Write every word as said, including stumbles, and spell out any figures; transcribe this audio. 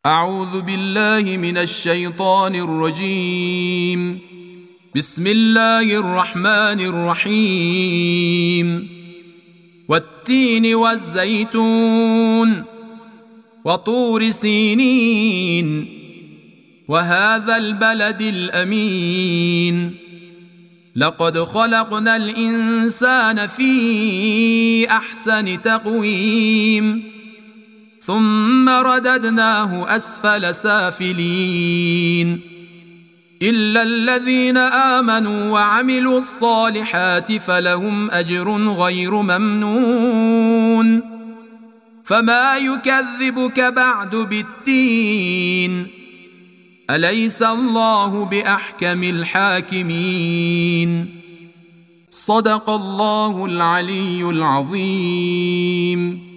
أعوذ بالله من الشيطان الرجيم. بسم الله الرحمن الرحيم. والتين والزيتون وطور سينين وهذا البلد الأمين لقد خلقنا الإنسان في أحسن تقويم ثم رددناه أسفل سافلين إلا الذين آمنوا وعملوا الصالحات فلهم أجر غير ممنون فما يكذبك بعد بالدين أليس الله بأحكم الحاكمين صدق الله العلي العظيم.